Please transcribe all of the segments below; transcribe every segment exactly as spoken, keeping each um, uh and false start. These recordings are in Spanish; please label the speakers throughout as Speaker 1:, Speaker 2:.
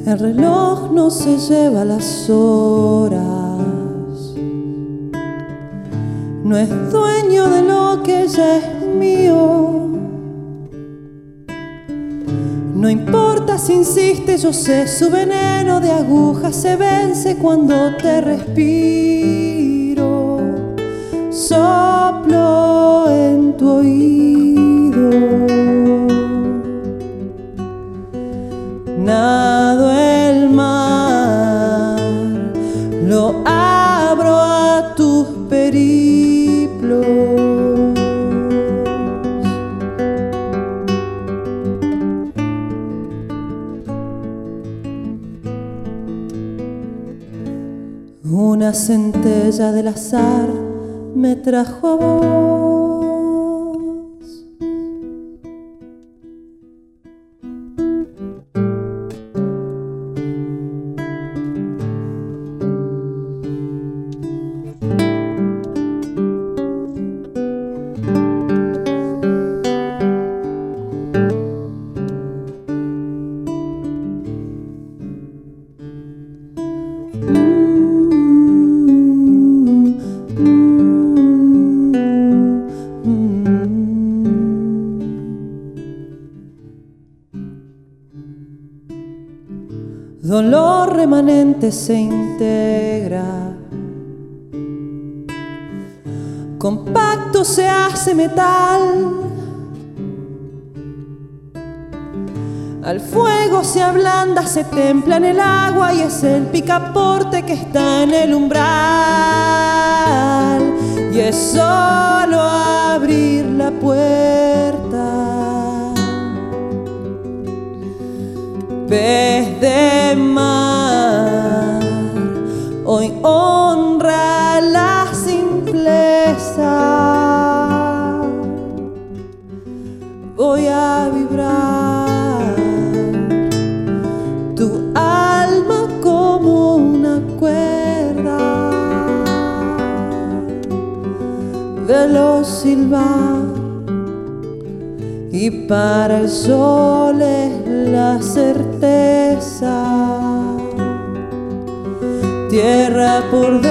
Speaker 1: El reloj no se lleva las horas, no es dueño de lo que ya es mío. No importa si insiste, yo sé, su veneno de aguja se vence cuando te respiro. Soplo en tu oído, nado el mar, lo abro a tus periplos. Una centella del azar me trajo a vos. Dolor remanente se integra, compacto se hace metal, al fuego se ablanda, se templa en el agua y es el picaporte que está en el umbral. Y es solo abrir la puerta. Pez de mar, hoy honra la simpleza. Voy a vibrar tu alma como una cuerda, velo silbar. Y para el sol es la certeza, tierra por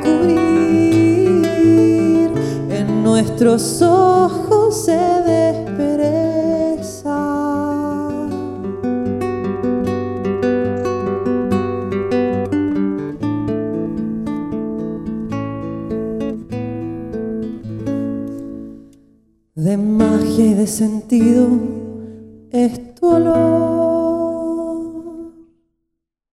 Speaker 1: descubrir, en nuestros ojos se despereza. De magia y de sentido es tu olor.